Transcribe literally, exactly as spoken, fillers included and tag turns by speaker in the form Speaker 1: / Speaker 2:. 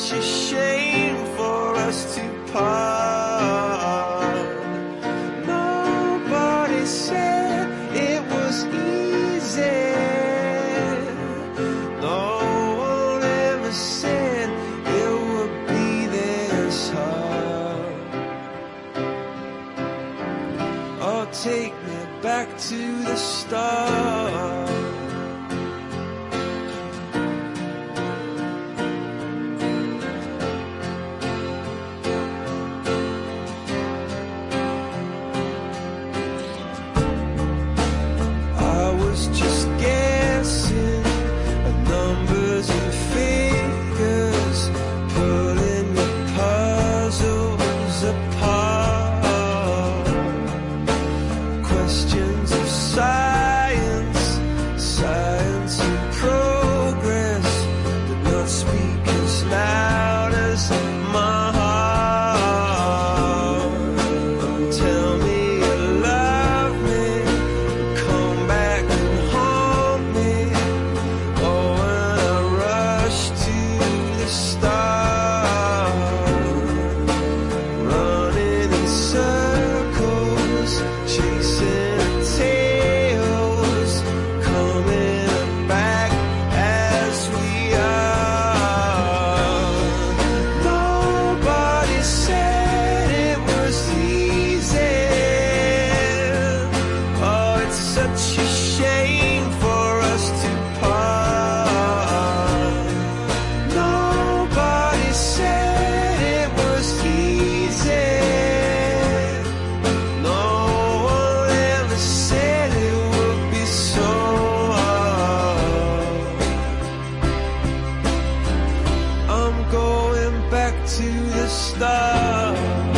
Speaker 1: such a shame for us to part. Nobody said it was easy. No one ever said it would be this hard. Oh, take me back to the start. Just guessing at numbers and figures, pulling the puzzles apart. Questions of science, science and progress, but not speak as loud as my heart. Tell me you love me, come back. To the start.